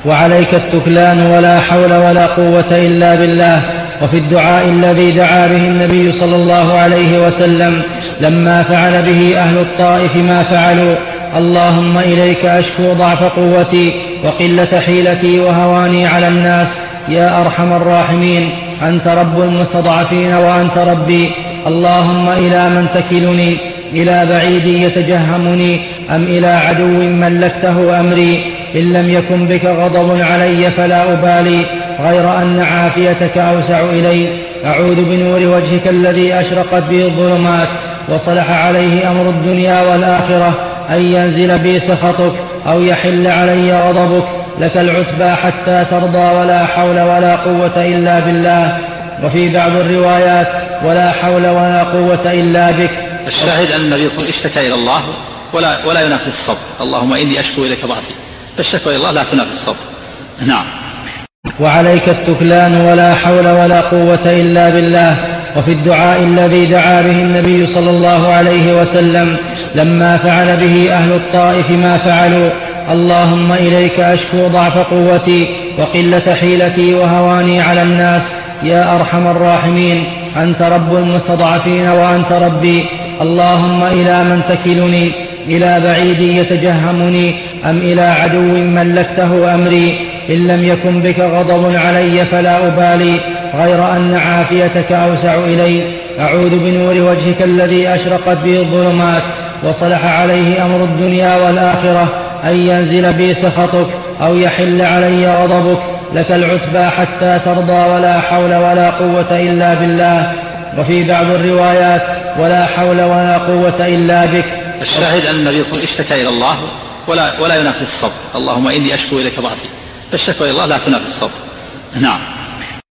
وعليك التكلان ولا حول ولا قوة إلا بالله. وفي الدعاء الذي دعا به النبي صلى الله عليه وسلم لما فعل به أهل الطائف ما فعلوا: اللهم إليك أشكو ضعف قوتي وقلة حيلتي وهواني على الناس يا أرحم الراحمين، أنت رب المستضعفين وأنت ربي، اللهم إلى من تكلني؟ إلى بعيد يتجهمني أم إلى عدو ملكته أمري؟ إن لم يكن بك غضب علي فلا أبالي، غير أن عافيتك أوسع إلي. أعوذ بنور وجهك الذي أشرقت به الظلمات وصلح عليه أمر الدنيا والآخرة أن ينزل بي سخطك أو يحل علي غضبك، لك العتبى حتى ترضى، ولا حول ولا قوة إلا بالله. وفي بعض الروايات: ولا حول ولا قوة إلا بك. الشاهد أن النبي صلى الله عليه وسلم اشتكى إلى الله ولا ينافي الصبر. اللهم إني أشكو إليك ضعفي، فالشكوى إلى الله لا تنافي الصبر. نعم. وعليك التكلان ولا حول ولا قوة إلا بالله. وفي الدعاء الذي دعا به النبي صلى الله عليه وسلم لما فعل به أهل الطائف ما فعلوا: اللهم إليك أشكو ضعف قوتي وقلة حيلتي وهواني على الناس يا أرحم الراحمين، أنت رب المستضعفين وأنت ربي، اللهم إلى من تكلني؟ إلى بعيد يتجهمني أم إلى عدو ملكته أمري؟ إن لم يكن بك غضب علي فلا أبالي، غير أن عافيتك أوسع إلي. أعوذ بنور وجهك الذي أشرقت به الظلمات وصلح عليه أمر الدنيا والآخرة أن ينزل بي سخطك أو يحل علي غضبك، لك العتبى حتى ترضى، ولا حول ولا قوة إلا بالله. وفي بعض الروايات: ولا حول ولا قوة إلا بك. الشاهد أن النبي صلى الله عليه وسلم اشتكى إلى الله ولا ينافي الصبر. اللهم إني أشكو إليك ضعفي، فالشكوى إلى الله لا تنافي الصبر. نعم.